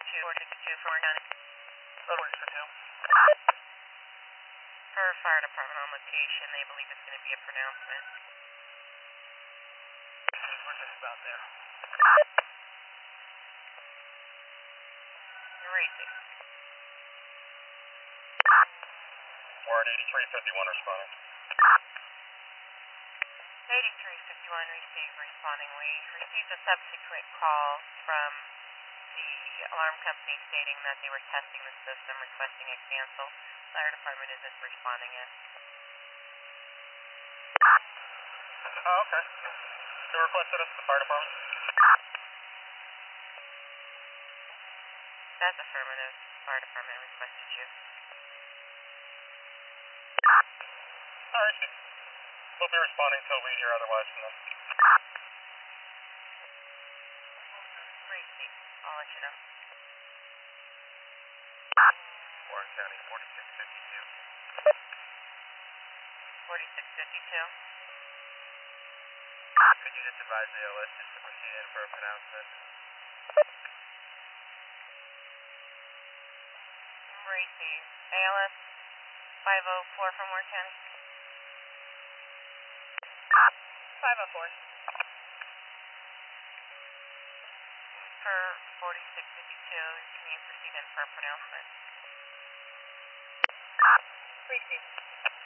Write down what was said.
462 for County. 462. Per fire department on location, they believe it's going to be a pronouncement. We're just about there. Racing. Warrant 8351 responding. 8351 received, responding. We received a subsequent call from the alarm company stating that they were testing the system, requesting a cancel. Fire department isn't responding yet. Oh, okay. Who requested us? The fire department? That's affirmative. Fire department requested you. Alright. We'll be responding until we hear otherwise from them. Great, Steve. I'll let you know. Warren County 4652. 4652. Could you just advise the ALS just to proceed in for a pronouncement? Receive. ALS 504 from Warren County. 504. For 4652, can you proceed in for a pronouncement? Receive.